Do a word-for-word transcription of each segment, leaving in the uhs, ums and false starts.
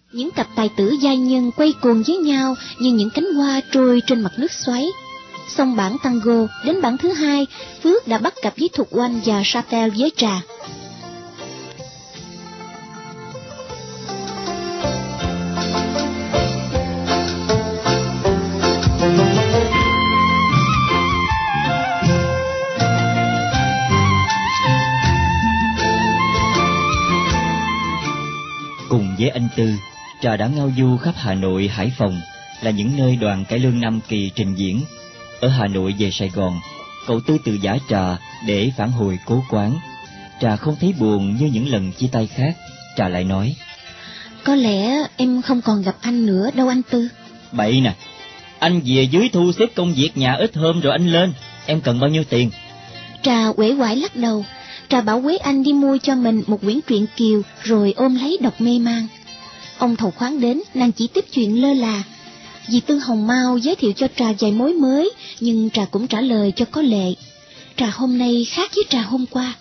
Những cặp tài tử giai nhân quay cuồng với nhau như những cánh hoa trôi trên mặt nước xoáy. Xong bản tango, đến bản thứ hai, Phước đã bắt cặp với Thục Oanh và Chapelle với Trà. Cùng với anh Tư, Trà đã ngao du khắp Hà Nội, Hải Phòng là những nơi đoàn cải lương Nam Kỳ trình diễn. Ở Hà Nội về Sài Gòn, cậu Tư tự giả Trà để phản hồi cố quán. Trà không thấy buồn như những lần chia tay khác. Trà lại nói: Có lẽ em không còn gặp anh nữa đâu anh Tư. Bậy nè, anh về dưới thu xếp công việc nhà ít hôm rồi anh lên. Em cần bao nhiêu tiền? Trà uể oải lắc đầu. Trà bảo Quế Anh đi mua cho mình một quyển truyện Kiều rồi ôm lấy đọc mê man. Ông thầu khoáng đến, nàng chỉ tiếp chuyện lơ là. Dì Tư Hồng Mau giới thiệu cho Trà vài mối mới, nhưng Trà cũng trả lời cho có lệ. Trà hôm nay khác với Trà hôm qua.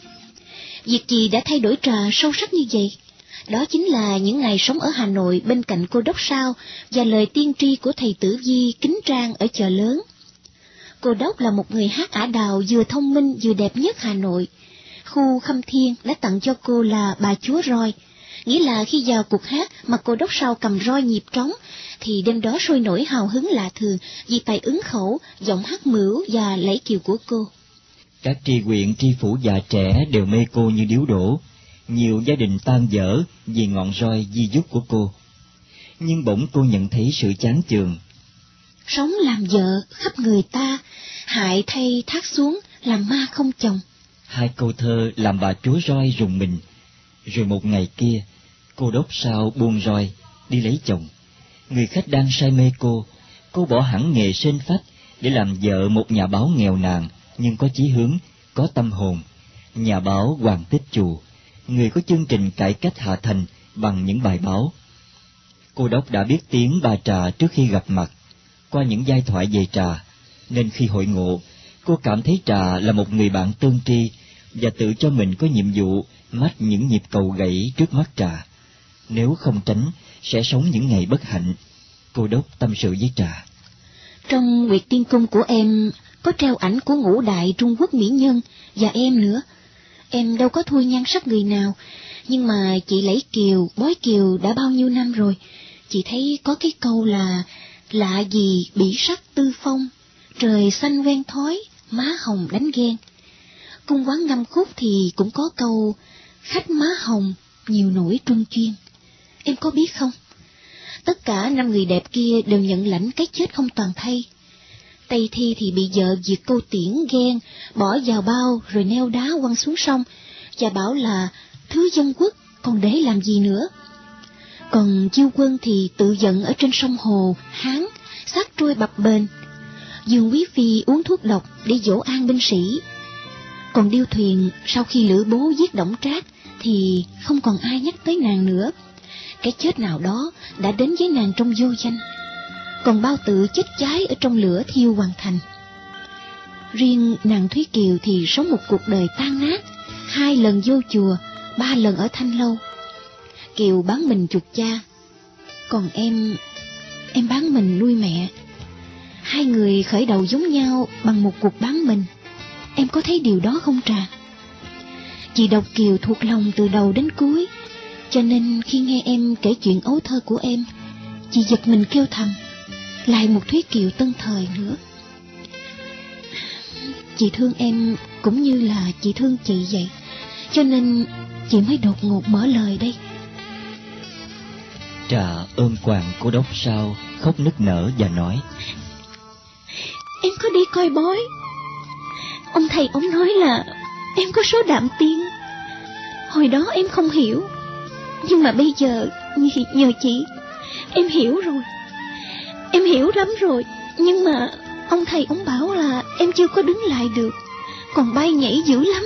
Việc gì đã thay đổi Trà sâu sắc như vậy? Đó chính là những ngày sống ở Hà Nội bên cạnh cô Đốc Sao và lời tiên tri của thầy Tử Vi Kính Trang ở chợ lớn. Cô Đốc là một người hát ả đào vừa thông minh vừa đẹp nhất Hà Nội. Khu Khâm Thiên đã tặng cho cô là bà chúa roi, nghĩa là khi vào cuộc hát mà cô Đốc Sao cầm roi nhịp trống, thì đêm đó sôi nổi hào hứng lạ thường vì tài ứng khẩu, giọng hát mửu và lẫy kiều của cô. Các tri huyện, tri phủ già trẻ đều mê cô như điếu đổ. Nhiều gia đình tan vỡ vì ngọn roi di dút của cô. Nhưng bỗng cô nhận thấy sự chán chường. Sống làm vợ khắp người ta, hại thay thác xuống, làm ma không chồng. Hai câu thơ làm bà chúa roi rùng mình. Rồi một ngày kia, cô Đốc Sao buông roi, đi lấy chồng. Người khách đang say mê cô, cô bỏ hẳn nghề sên phách để làm vợ một nhà báo nghèo nàn nhưng có chí hướng, có tâm hồn. Nhà báo Hoàng Tích Chù, người có chương trình cải cách Hà Thành bằng những bài báo. Cô Đốc đã biết tiếng bà Trà trước khi gặp mặt, qua những giai thoại về Trà, nên khi hội ngộ, cô cảm thấy Trà là một người bạn tương tri và tự cho mình có nhiệm vụ mách những nhịp cầu gãy trước mắt Trà. Nếu không tránh, sẽ sống những ngày bất hạnh. Cô Đốc tâm sự với Trà. Trong Nguyệt Tiên Cung của em có treo ảnh của ngũ đại Trung Quốc mỹ nhân và em nữa. Em đâu có thua nhan sắc người nào, nhưng mà chị Lẫy Kiều, Bói Kiều đã bao nhiêu năm rồi. Chị thấy có cái câu là lạ gì bỉ sắc tư phong, trời xanh quen thói, má hồng đánh ghen. Cung quán ngâm khúc thì cũng có câu khách má hồng, nhiều nổi truân chuyên. Em có biết không? Tất cả năm người đẹp kia đều nhận lãnh cái chết không toàn thay. Tây Thi thì bị vợ diệt câu tiễn ghen, bỏ vào bao rồi neo đá quăng xuống sông, và bảo là thứ dân quốc còn để làm gì nữa. Còn Chiêu Quân thì tự giận ở trên sông Hồ, Hán, xác trôi bập bềnh. Dương Quý Phi uống thuốc độc để dỗ an binh sĩ. Còn Điêu Thuyền sau khi Lữ Bố giết Đổng Trác thì không còn ai nhắc tới nàng nữa. Cái chết nào đó đã đến với nàng trong vô danh. Còn Bao Tự chết cháy ở trong lửa thiêu hoàn thành. Riêng nàng Thúy Kiều thì sống một cuộc đời tan nát, hai lần vô chùa, ba lần ở Thanh Lâu. Kiều bán mình chuộc cha, còn em, em bán mình nuôi mẹ. Hai người khởi đầu giống nhau bằng một cuộc bán mình. Em có thấy điều đó không Trà? Chị đọc Kiều thuộc lòng từ đầu đến cuối, cho nên khi nghe em kể chuyện ấu thơ của em, chị giật mình kêu thầm, lại một Thúy Kiều tân thời nữa. Chị thương em cũng như là chị thương chị vậy, cho nên chị mới đột ngột mở lời đây. Trà ôm quàng cô Đốc Sao, khóc nức nở và nói: Em có đi coi bói. Ông thầy ông nói là em có số đạm tiên. Hồi đó em không hiểu, nhưng mà bây giờ nhờ chị em hiểu rồi. Em hiểu lắm rồi, nhưng mà ông thầy ông bảo là em chưa có đứng lại được, còn bay nhảy dữ lắm.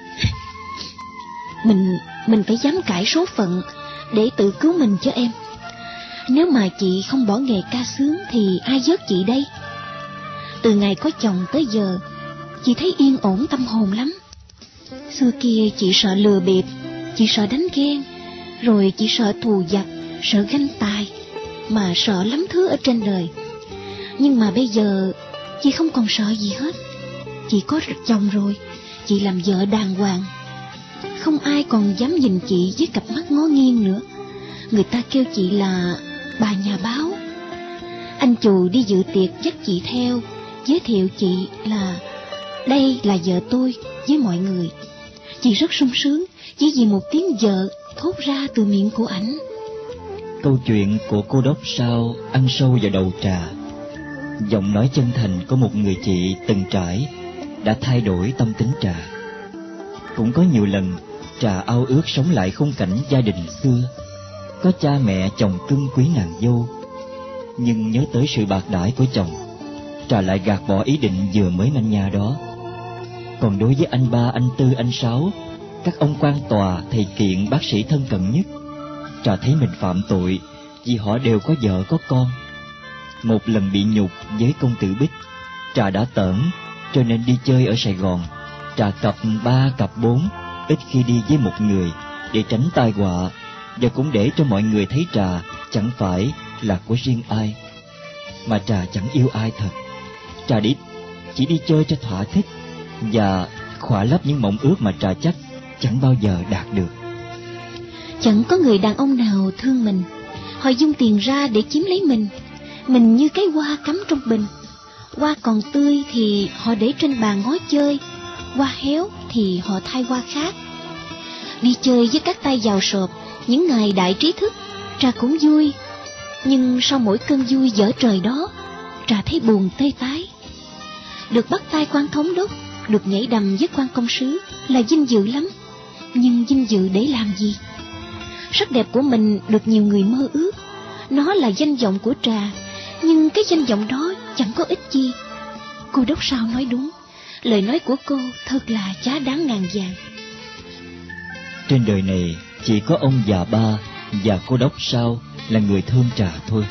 Mình mình phải dám cãi số phận để tự cứu mình cho em. Nếu mà chị không bỏ nghề ca sướng thì ai vớt chị đây? Từ ngày có chồng tới giờ, chị thấy yên ổn tâm hồn lắm. Xưa kia chị sợ lừa bịp, chị sợ đánh ghen, rồi chị sợ thù giặc, sợ ganh tài, mà sợ lắm thứ ở trên đời. Nhưng mà bây giờ chị không còn sợ gì hết. Chị có chồng rồi, chị làm vợ đàng hoàng. Không ai còn dám nhìn chị với cặp mắt ngó nghiêng nữa. Người ta kêu chị là bà nhà báo. Anh Chù đi dự tiệc dắt chị theo, giới thiệu chị là đây là vợ tôi với mọi người. Chị rất sung sướng chỉ vì một tiếng vợ thốt ra từ miệng của ảnh. Câu chuyện của cô đốc sao ăn sâu vào đầu Trà. Giọng nói chân thành của một người chị từng trải đã thay đổi tâm tính Trà. Cũng có nhiều lần Trà ao ước sống lại khung cảnh gia đình xưa, có cha mẹ chồng cưng quý nàng dâu. Nhưng nhớ tới sự bạc đãi của chồng, Trà lại gạt bỏ ý định vừa mới manh nha đó. Còn đối với anh ba, anh tư, anh sáu, các ông quan tòa, thầy kiện, bác sĩ thân cận nhất, Trà thấy mình phạm tội vì họ đều có vợ có con. Một lần bị nhục với công tử Bích, Trà đã tởn, cho nên đi chơi ở Sài Gòn, Trà cặp ba cặp bốn, ít khi đi với một người để tránh tai họa, và cũng để cho mọi người thấy Trà chẳng phải là của riêng ai, mà Trà chẳng yêu ai thật. Trà đi chỉ đi chơi cho thỏa thích và khỏa lấp những mộng ước mà Trà chắc chẳng bao giờ đạt được. Chẳng có người đàn ông nào thương mình. Họ dung tiền ra để chiếm lấy mình. Mình như cái hoa cắm trong bình. Hoa còn tươi thì họ để trên bàn ngó chơi, hoa héo thì họ thay hoa khác. Đi chơi với các tay giàu sộp, những ngày đại trí thức, Trà cũng vui. Nhưng sau mỗi cơn vui dở trời đó, Trà thấy buồn tê tái. Được bắt tay quan thống đốc, được nhảy đầm với quan công sứ là vinh dự lắm. Nhưng vinh dự để làm gì? Sắc đẹp của mình được nhiều người mơ ước. Nó là danh vọng của Trà, nhưng cái danh vọng đó chẳng có ích gì. Cô đốc sao nói đúng, lời nói của cô thật là giá đáng ngàn vàng. Trên đời này chỉ có ông già ba và cô đốc sao là người thương Trà thôi.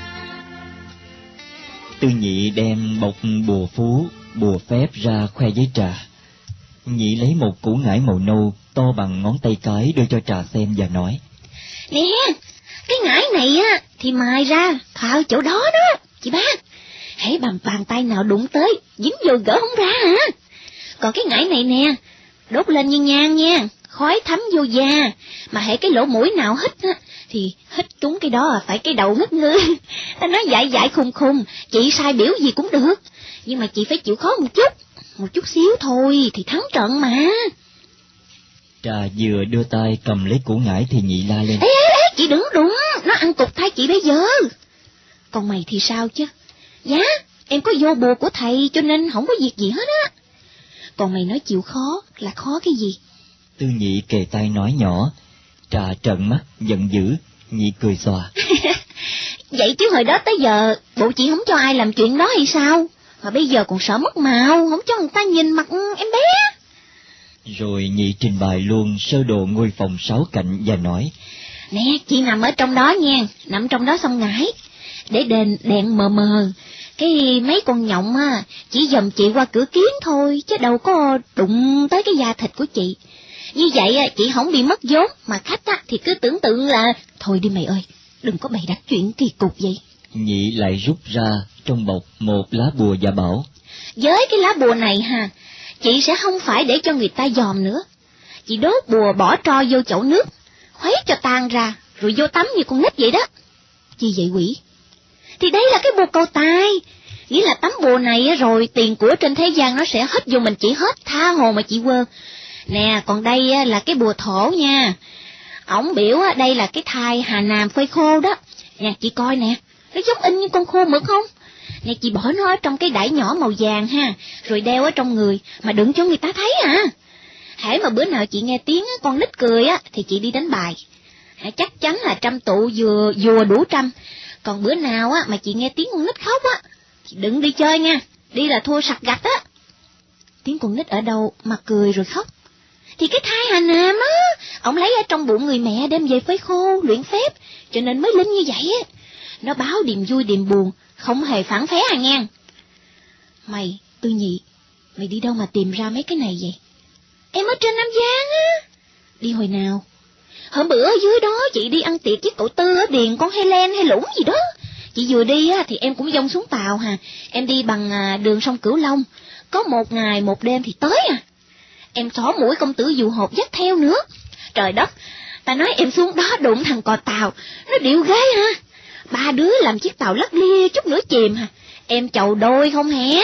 Tư Nhị đem bọc bùa phú, bùa phép ra khoe với Trà. Nhị lấy một củ ngải màu nâu to bằng ngón tay cái đưa cho Trà xem và nói: Nè, cái ngải này á thì mài ra thạo chỗ đó đó, chị ba. Hễ bàn bàn tay nào đụng tới, dính vô gỡ không ra hả? Còn cái ngải này nè, đốt lên như nhang nha, khói thấm vô da, mà hễ cái lỗ mũi nào hít á, thì hít trúng cái đó phải cái đầu ngất ngư. Ta nói dại dại khùng khùng, chị sai biểu gì cũng được, nhưng mà chị phải chịu khó một chút, một chút xíu thôi thì thắng trận mà. Trà vừa đưa tay cầm lấy củ ngải thì Nhị la lên: Ê, ê, ê, chị đừng đụng, nó ăn cục thay chị bây giờ. Còn mày thì sao chứ? Dạ, em có vô bùa của thầy cho nên không có việc gì hết á. Còn mày nói chịu khó là khó cái gì? Tư Nhị kề tai nói nhỏ. Trà trợn mắt giận dữ. Nhị cười xòa. Vậy chứ hồi đó tới giờ bộ chị không cho ai làm chuyện đó hay sao? Mà bây giờ còn sợ mất màu, không cho người ta nhìn mặt em bé. Rồi Nhị trình bày luôn sơ đồ ngôi phòng sáu cạnh và nói: Nè, chị nằm ở trong đó nha, nằm trong đó xong ngải, để đèn đèn mờ mờ, cái mấy con nhộng á chỉ dòm chị qua cửa kiến thôi, chứ đâu có đụng tới cái da thịt của chị. Như vậy á chị không bị mất vốn, mà khách á thì cứ tưởng tượng là thôi đi mày ơi, đừng có bày đặt chuyện kỳ cục vậy. Nhị lại rút ra trong bọc một lá bùa và bảo: Với cái lá bùa này ha, chị sẽ không phải để cho người ta dòm nữa. Chị đốt bùa bỏ tro vô chậu nước, khuấy cho tan ra, rồi vô tắm như con nít vậy đó. Chi vậy quỷ? Thì đây là cái bùa cầu tài, nghĩa là tắm bùa này rồi tiền của trên thế gian nó sẽ hết vô mình chị hết, tha hồ mà chị quơ. Nè, còn đây là cái bùa thổ nha. Ổng biểu đây là cái thai Hà Nam phơi khô đó. Nè, chị coi nè, nó giống in như con khô mực không? Nè, chị bỏ nó ở trong cái đải nhỏ màu vàng ha, rồi đeo ở trong người, mà đừng cho người ta thấy à. Hễ mà bữa nào chị nghe tiếng con nít cười á, thì chị đi đánh bài. Chắc chắn là trăm tụ vừa vừa đủ trăm. Còn bữa nào á mà chị nghe tiếng con nít khóc á, thì đừng đi chơi nha, đi là thua sặc gạch á. Tiếng con nít ở đâu mà cười rồi khóc? Thì cái thai Hà Nam á, ông lấy ở trong bụng người mẹ đem về phơi khô, luyện phép, cho nên mới linh như vậy á. Nó báo điềm vui điềm buồn, không hề phản phé à nghe. Mày, Tư Nhị, mày đi đâu mà tìm ra mấy cái này vậy? Em ở trên Nam Giang á. Đi hồi nào? Hôm bữa ở dưới đó chị đi ăn tiệc với cậu Tư ở điền con Helen hay Lũng gì đó. Chị vừa đi á thì em cũng dông xuống tàu hà. Em đi bằng đường sông Cửu Long. Có một ngày một đêm thì tới à. Em xỏ mũi công tử dù hộp dắt theo nữa. Trời đất, ta nói em xuống đó đụng thằng cò tàu, nó điệu ghế ha. Ba đứa làm chiếc tàu lắc lia chút nữa chìm hả. Em chầu đôi không hả?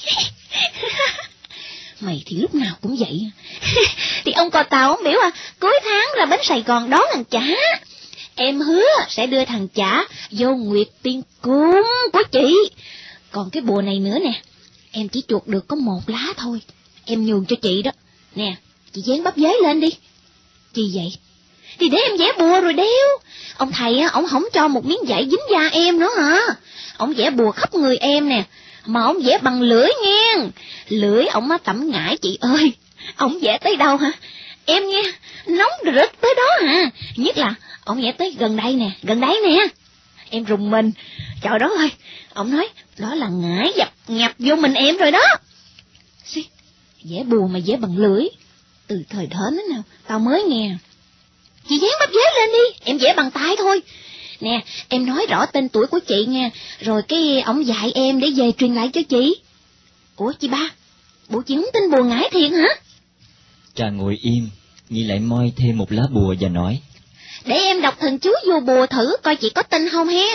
Mày thì lúc nào cũng vậy. Thì ông cò tàu ông biểu à, cuối tháng ra bến Sài Gòn đón thằng chả. Em hứa sẽ đưa thằng chả vô Nguyệt Tiên Cung của chị. Còn cái bùa này nữa nè, em chỉ chuột được có một lá thôi. Em nhường cho chị đó. Nè, chị dán bắp dế lên đi. Chi vậy? Thì để em vẽ bùa rồi đeo. Ông thầy á, ông không cho một miếng vải dính da em nữa hả? Ông vẽ bùa khắp người em nè. Mà ông vẽ bằng lưỡi nghe. Lưỡi ông á tẩm ngải chị ơi. Ông vẽ tới đâu hả? Em nghe, nóng rực tới đó hả? Nhất là ông vẽ tới gần đây nè, gần đây nè. Em rùng mình. Trời đất ơi, ông nói đó là ngải dập nhập vô mình em rồi đó. Xí, vẽ bùa mà vẽ bằng lưỡi. Từ thời thến đó nào, tao mới nghe. Chị dán bắp dế lên đi, em vẽ bằng tay thôi. Nè, em nói rõ tên tuổi của chị nha, rồi cái ông dạy em để về truyền lại cho chị. Ủa chị ba, bộ chị không tin bùa ngải thiệt hả? Trà ngồi im, Nhi lại moi thêm một lá bùa và nói. Để em đọc thần chú vô bùa thử coi chị có tin không hen.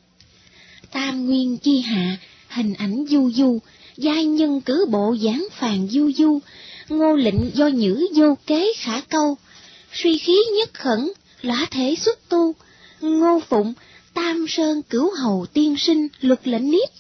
Tam nguyên chi hạ, hình ảnh du du, giai nhân cử bộ giảng phàn du du, ngô lệnh do nhữ vô kế khả câu, suy khí nhất khẩn, lã thể xuất tu, ngô phụng, tam sơn cửu hầu tiên sinh, luật lệnh niếp.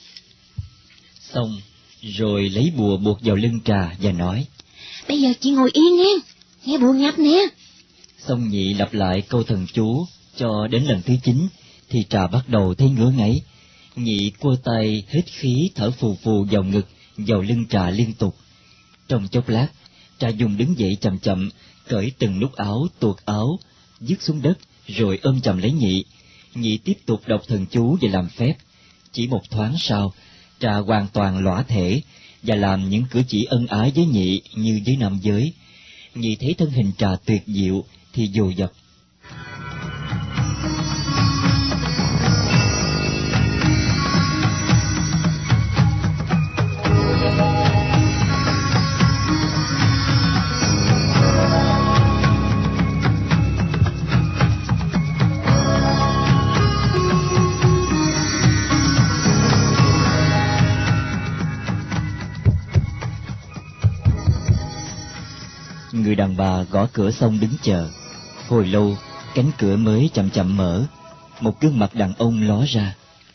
Xong, rồi lấy bùa buộc vào lưng Trà và nói. Bây giờ chị ngồi yên nghe, nghe bùa nhập nè. Xong Nhị lặp lại câu thần chú, cho đến lần thứ chín, thì Trà bắt đầu thấy ngứa ngáy. Nhị quơ tay hít khí thở phù phù vào ngực, vào lưng Trà liên tục. Trong chốc lát, Trà dùng đứng dậy chậm chậm, cởi từng nút áo tuột áo, dứt xuống đất, rồi ôm chầm lấy Nhị. Nhị tiếp tục đọc thần chú và làm phép. Chỉ một thoáng sau, Trà hoàn toàn lõa thể và làm những cử chỉ ân ái với Nhị như với nam giới. Nhị thấy thân hình Trà tuyệt diệu thì dồn dập. Người đàn bà gõ cửa xong đứng chờ. Hồi lâu, cánh cửa mới chậm chậm mở. Một gương mặt đàn ông ló ra.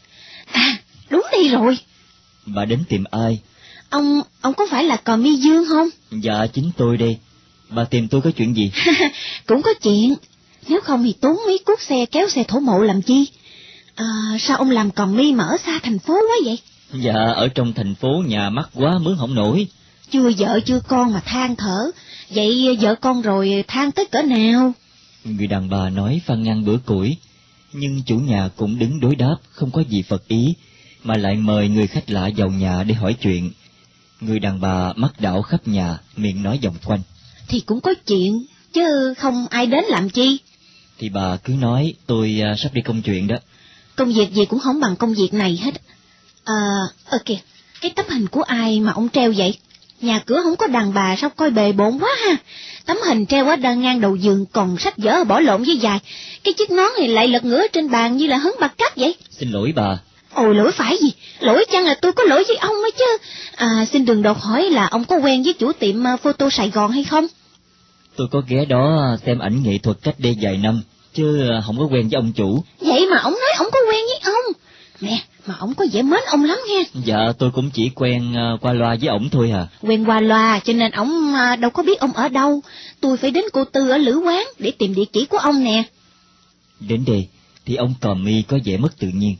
À, đúng đây rồi. Bà đến tìm ai? Ông, ông có phải là Cò Mi Dương không? Dạ, chính tôi đây. Bà tìm tôi có chuyện gì? Cũng có chuyện. Nếu không thì tốn mấy cuốc xe kéo xe thổ mộ làm chi? À, sao ông làm Cò Mi mà ở xa thành phố quá vậy? Dạ, ở trong thành phố nhà mắc quá mướn không nổi. Chưa vợ chưa con mà than thở. Vậy vợ con rồi than tới cỡ nào? Người đàn bà nói phàn nàn bữa củi, nhưng chủ nhà cũng đứng đối đáp không có gì phật ý, mà lại mời người khách lạ vào nhà để hỏi chuyện. Người đàn bà mắt đảo khắp nhà, miệng nói vòng quanh. Thì cũng có chuyện, chứ không ai đến làm chi. Thì bà cứ nói, tôi uh, sắp đi công chuyện đó. Công việc gì cũng không bằng công việc này hết. À, ơ kìa, cái tấm hình của ai mà ông treo vậy? Nhà cửa không có đàn bà sao coi bề bộn quá ha. Tấm hình treo ở đằng ngang đầu giường, còn sách vở bỏ lộn với dài. Cái chiếc nón thì lại lật ngửa trên bàn như là hứng bạc cát vậy. Xin lỗi bà. Ôi lỗi phải gì, lỗi chăng là tôi có lỗi với ông ấy chứ. À, xin đừng đột hỏi là ông có quen với chủ tiệm photo Sài Gòn hay không? Tôi có ghé đó xem ảnh nghệ thuật cách đây vài năm, chứ không có quen với ông chủ. Vậy mà ông nói ông có quen với ông. Nè, mà ông có vẻ mến ông lắm nghe. Dạ, tôi cũng chỉ quen uh, qua loa với ổng thôi à. Quen qua loa, cho nên ổng uh, đâu có biết ông ở đâu. Tôi phải đến cô Tư ở Lữ Quán để tìm địa chỉ của ông nè. Đến đây, thì ông Cò Mi có vẻ mất tự nhiên.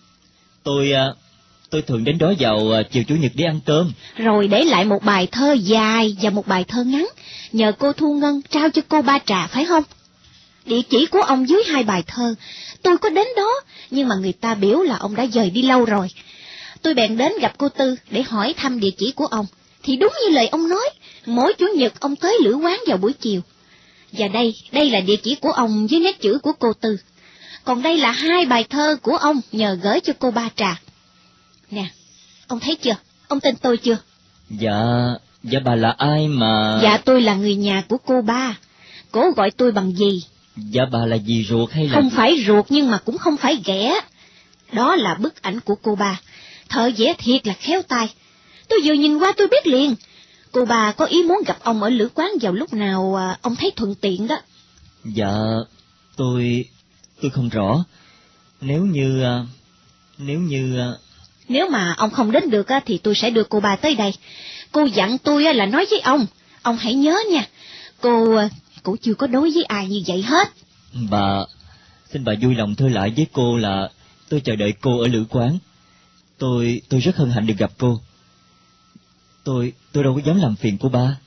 Tôi, uh, tôi thường đến đó vào uh, chiều Chủ nhật để ăn cơm. Rồi để lại một bài thơ dài và một bài thơ ngắn, nhờ cô Thu Ngân trao cho cô Ba Trà phải không? Địa chỉ của ông dưới hai bài thơ. Tôi có đến đó, nhưng mà người ta biểu là ông đã dời đi lâu rồi. Tôi bèn đến gặp cô Tư để hỏi thăm địa chỉ của ông. Thì đúng như lời ông nói, mỗi Chủ nhật ông tới Lữ Quán vào buổi chiều. Và đây, đây là địa chỉ của ông với nét chữ của cô Tư. Còn đây là hai bài thơ của ông nhờ gửi cho cô Ba Trà. Nè, ông thấy chưa? Ông tin tôi chưa? Dạ, dạ bà là ai mà... Dạ tôi là người nhà của cô Ba. Cô gọi tôi bằng gì? Dạ bà là dì ruột hay là... Không phải ruột nhưng mà cũng không phải ghẻ. Đó là bức ảnh của cô Ba. Thợ vẽ thiệt là khéo tay. Tôi vừa nhìn qua tôi biết liền. Cô Ba có ý muốn gặp ông ở lữ quán vào lúc nào à, ông thấy thuận tiện đó. Dạ, tôi... tôi không rõ. Nếu như... nếu như... Nếu mà ông không đến được thì tôi sẽ đưa cô Ba tới đây. Cô dặn tôi là nói với ông. Ông hãy nhớ nha. Cô... cô chưa có đối với ai như vậy hết. Bà... xin bà vui lòng thưa lại với cô là tôi chờ đợi cô ở lữ quán. Tôi... tôi rất hân hạnh được gặp cô. Tôi... tôi đâu có dám làm phiền cô Ba.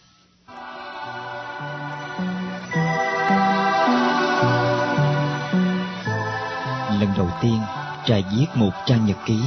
Lần đầu tiên, Trà viết một trang nhật ký.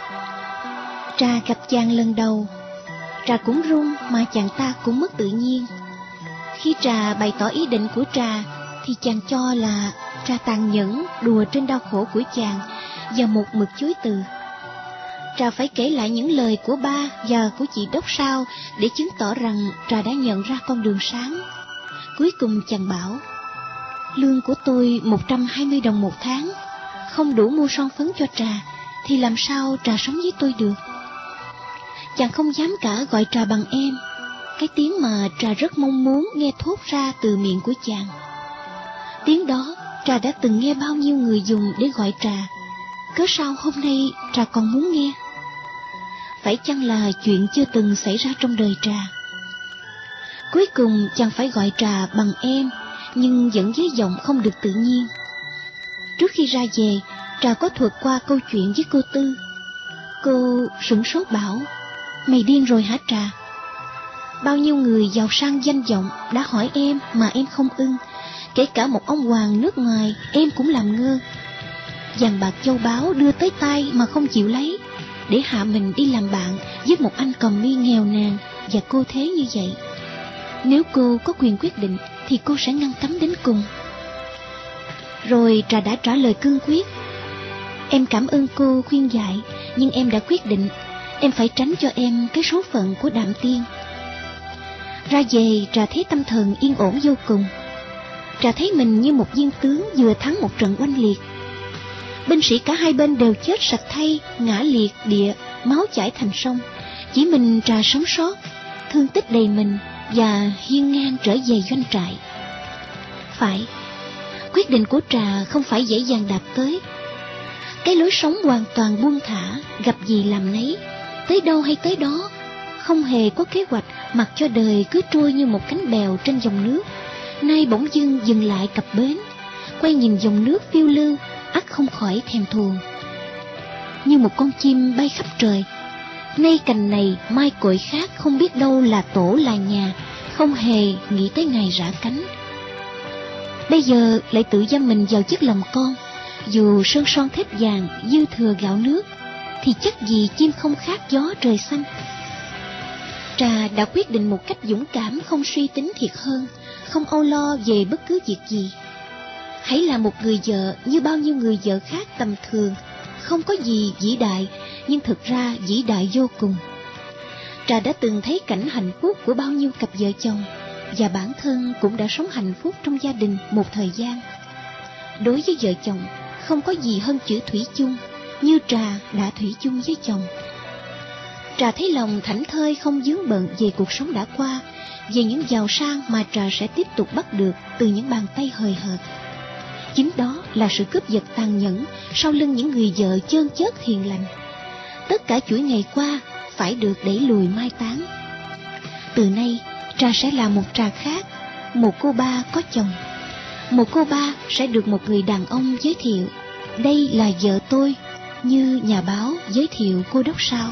Trà gặp chàng lần đầu, Trà cũng run mà chàng ta cũng mất tự nhiên. Khi Trà bày tỏ ý định của Trà, thì chàng cho là Trà tàn nhẫn đùa trên đau khổ của chàng và một mực chối từ. Trà phải kể lại những lời của ba và của chị Đốc Sao để chứng tỏ rằng Trà đã nhận ra con đường sáng. Cuối cùng chàng bảo, lương của tôi một trăm hai mươi đồng một tháng, không đủ mua son phấn cho Trà, thì làm sao Trà sống với tôi được? Chàng không dám cả gọi Trà bằng em, cái tiếng mà Trà rất mong muốn nghe thốt ra từ miệng của chàng. Tiếng đó Trà đã từng nghe bao nhiêu người dùng để gọi Trà, cớ sao hôm nay Trà còn muốn nghe? Phải chăng là chuyện chưa từng xảy ra trong đời Trà? Cuối cùng chàng phải gọi Trà bằng em, nhưng vẫn với giọng không được tự nhiên. Trước khi ra về, Trà có thuật qua câu chuyện với cô Tư. Cô sửng sốt bảo, mày điên rồi hả Trà? Bao nhiêu người giàu sang danh vọng đã hỏi em mà em không ưng, kể cả một ông hoàng nước ngoài em cũng làm ngơ. Vàng bạc châu báu đưa tới tay mà không chịu lấy, để hạ mình đi làm bạn với một anh cầm mi nghèo nàn và cô thế như vậy. Nếu cô có quyền quyết định thì cô sẽ ngăn cấm đến cùng. Rồi Trà đã trả lời cương quyết, em cảm ơn cô khuyên dạy, nhưng em đã quyết định em phải tránh cho em cái số phận của Đạm Tiên. Ra về, Trà thấy tâm thần yên ổn vô cùng. Trà thấy mình như một viên tướng vừa thắng một trận oanh liệt. Binh sĩ cả hai bên đều chết sạch thay, ngã liệt địa, máu chảy thành sông. Chỉ mình Trà sống sót, thương tích đầy mình và hiên ngang trở về doanh trại. Phải, quyết định của Trà không phải dễ dàng đạt tới. Cái lối sống hoàn toàn buông thả, gặp gì làm nấy, tới đâu hay tới đó, không hề có kế hoạch, mặc cho đời cứ trôi như một cánh bèo trên dòng nước. Nay bỗng dưng dừng lại cập bến, quay nhìn dòng nước phiêu lưu, ắt không khỏi thèm thuồng. Như một con chim bay khắp trời, nay cành này mai cội khác, không biết đâu là tổ là nhà, không hề nghĩ tới ngày rã cánh. Bây giờ lại tự giam mình vào chiếc lòng con, dù sơn son thép vàng, dư thừa gạo nước, thì chắc gì chim không khác gió trời xanh. Trà đã quyết định một cách dũng cảm, không suy tính thiệt hơn, không âu lo về bất cứ việc gì. Hãy là một người vợ như bao nhiêu người vợ khác tầm thường, không có gì vĩ đại, nhưng thực ra vĩ đại vô cùng. Trà đã từng thấy cảnh hạnh phúc của bao nhiêu cặp vợ chồng, và bản thân cũng đã sống hạnh phúc trong gia đình một thời gian. Đối với vợ chồng, không có gì hơn chữ thủy chung, như Trà đã thủy chung với chồng. Trà thấy lòng thảnh thơi, không vướng bận về cuộc sống đã qua, về những giàu sang mà Trà sẽ tiếp tục bắt được từ những bàn tay hời hợt. Chính đó là sự cướp giật tàn nhẫn sau lưng những người vợ chơn chớt hiền lành. Tất cả chuỗi ngày qua phải được đẩy lùi mai táng. Từ nay, Trà sẽ là một Trà khác, một cô ba có chồng. Một cô ba sẽ được một người đàn ông giới thiệu, đây là vợ tôi, như nhà báo giới thiệu cô Đốc Sao.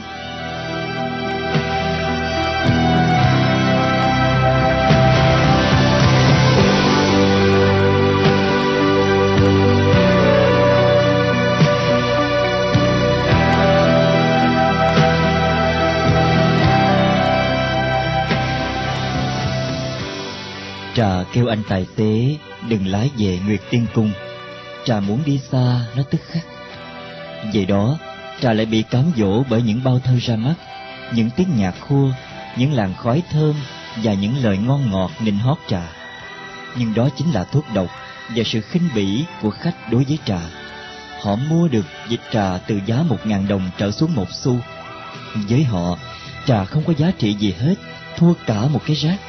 Trà kêu anh tài xế đừng lái về Nguyệt Tiên Cung. Trà muốn đi xa, nó tức khắc. Về đó, Trà lại bị cám dỗ bởi những bao thơ ra mắt, những tiếng nhạc khua, những làn khói thơm và những lời ngon ngọt nịnh hót Trà. Nhưng đó chính là thuốc độc và sự khinh bỉ của khách đối với Trà. Họ mua được dịch trà từ giá một ngàn đồng trở xuống một xu. Với họ, trà không có giá trị gì hết, thua cả một cái rác.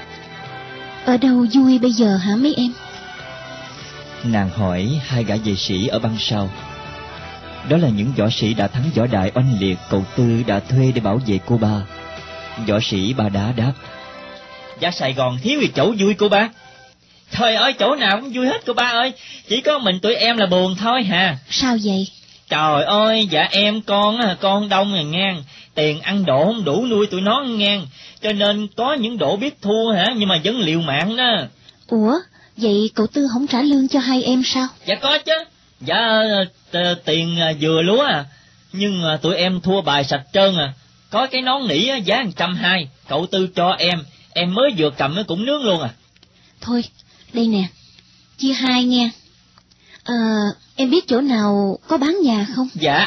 Ở đâu vui bây giờ hả mấy em? Nàng hỏi hai gã vệ sĩ ở băng sau. Đó là những võ sĩ đã thắng võ đại oanh liệt cậu Tư đã thuê để bảo vệ cô ba. Võ sĩ Ba Đá đáp: Dạ Sài Gòn thiếu gì chỗ vui cô ba. Trời ơi, chỗ nào cũng vui hết cô ba ơi, chỉ có mình tụi em là buồn thôi hà. Sao vậy? Trời ơi, dạ em con con đông à ngang, tiền ăn độ không đủ nuôi tụi nó ngang, cho nên có những độ biết thua hả, nhưng mà vẫn liều mạng đó. Ủa, vậy cậu Tư không trả lương cho hai em sao? Dạ có chứ, dạ t- tiền dừa lúa à, nhưng mà tụi em thua bài sạch trơn à. Có cái nón nỉ giá một trăm hai, cậu Tư cho em, em mới vừa cầm nó cũng nướng luôn à. Thôi, đây nè, chia hai nha. Ờ, em biết chỗ nào có bán nhà không? Dạ,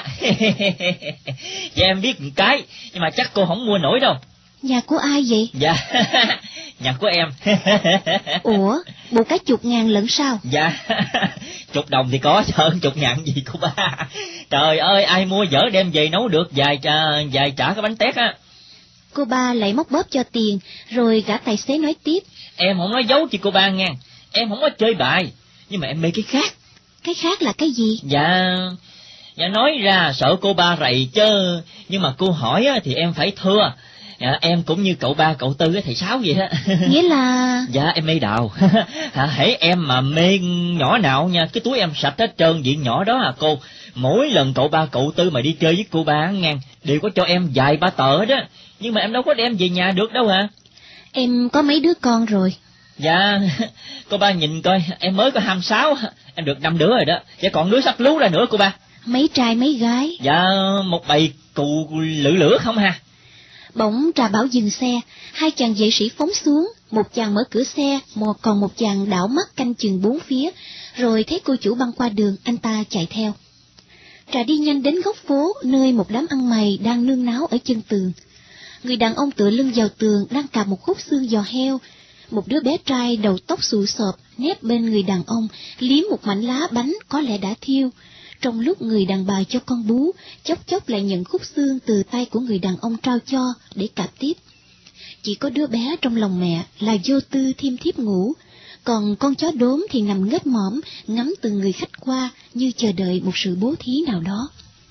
dạ em biết một cái, nhưng mà chắc cô không mua nổi đâu. Nhà của ai vậy? Dạ, nhà của em. Ủa, bộ cái chục ngàn lận sao? Dạ, chục đồng thì có, hơn chục ngàn gì cô ba. Trời ơi, ai mua dở đem về nấu được vài trà, vài trả cái bánh tét á. Cô ba lại móc bóp cho tiền, rồi gã tài xế nói tiếp: Em không nói dấu chị cô ba nghe, em không có chơi bài, nhưng mà em mê cái khác. Cái khác là cái gì? Dạ, dạ nói ra sợ cô ba rầy chứ, nhưng mà cô hỏi á, thì em phải thưa. Dạ, em cũng như cậu ba cậu Tư thầy Sáu vậy đó. Nghĩa là... Dạ em mê đào. Hãy em mà mê nhỏ nào nha, cái túi em sạch hết trơn diện nhỏ đó à cô. Mỗi lần cậu ba cậu Tư mà đi chơi với cô ba ngang, đều có cho em vài ba tờ đó, nhưng mà em đâu có đem về nhà được đâu hả? Em có mấy đứa con rồi? Dạ, cô ba nhìn coi, em mới có hai mươi sáu, em được năm đứa rồi đó, và còn đứa sắp lú ra nữa cô ba. Mấy trai mấy gái? Dạ, một bầy cụ lử lửa không ha. Bỗng Trà bảo dừng xe, hai chàng vệ sĩ phóng xuống, một chàng mở cửa xe, một còn một chàng đảo mắt canh chừng bốn phía, rồi thấy cô chủ băng qua đường, anh ta chạy theo. Trà đi nhanh đến góc phố, nơi một đám ăn mày đang nương náo ở chân tường. Người đàn ông tựa lưng vào tường đang cạp một khúc xương giò heo. Một đứa bé trai đầu tóc xù xộp nép bên người đàn ông, liếm một mảnh lá bánh có lẽ đã thiêu. Trong lúc người đàn bà cho con bú, chốc chốc lại nhận khúc xương từ tay của người đàn ông trao cho để cạp tiếp. Chỉ có đứa bé trong lòng mẹ là vô tư thiêm thiếp ngủ, còn con chó đốm thì nằm ngất mõm ngắm từng người khách qua như chờ đợi một sự bố thí nào đó.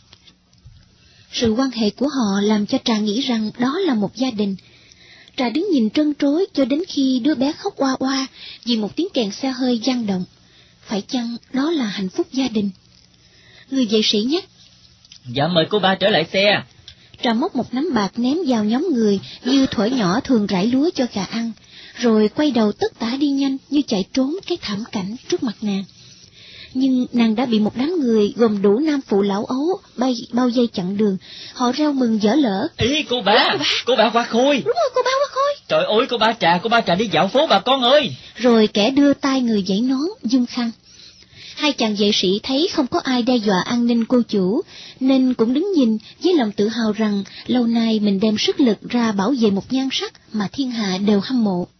Sự quan hệ của họ làm cho Trà nghĩ rằng đó là một gia đình. Trà đứng nhìn trân trối cho đến khi đứa bé khóc oa oa vì một tiếng kèn xe hơi vang động. Phải chăng đó là hạnh phúc gia đình? Người vệ sĩ nhắc: Dạ mời cô ba trở lại xe. Trà móc một nắm bạc ném vào nhóm người như thuở nhỏ thường rải lúa cho gà ăn, rồi quay đầu tất tả đi nhanh như chạy trốn cái thảm cảnh trước mặt nàng. Nhưng nàng đã bị một đám người gồm đủ nam phụ lão ấu bay bao dây chặn đường. Họ reo mừng dở lỡ: Ý cô ba, cô ba, cô ba Hoa Khôi. Đúng rồi, cô ba Hoa Khôi. Trời ơi, cô ba Trà, cô ba Trà đi dạo phố bà con ơi. Rồi kẻ đưa tay người giãy nón, dung khăn. Hai chàng vệ sĩ thấy không có ai đe dọa an ninh cô chủ, nên cũng đứng nhìn với lòng tự hào rằng lâu nay mình đem sức lực ra bảo vệ một nhan sắc mà thiên hạ đều hâm mộ.